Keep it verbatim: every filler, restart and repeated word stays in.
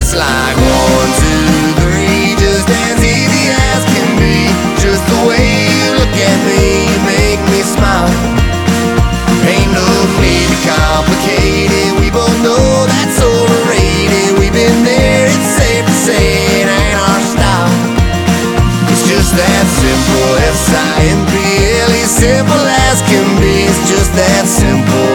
It's like one, two, three, just as easy as can be. Just the way you look at me, you make me smile. Ain't no need to complicate it, we both know that's overrated. We've been there, it's safe to say it ain't our style. It's just that simple, S I M P L E, simple as can be. It's just that simple.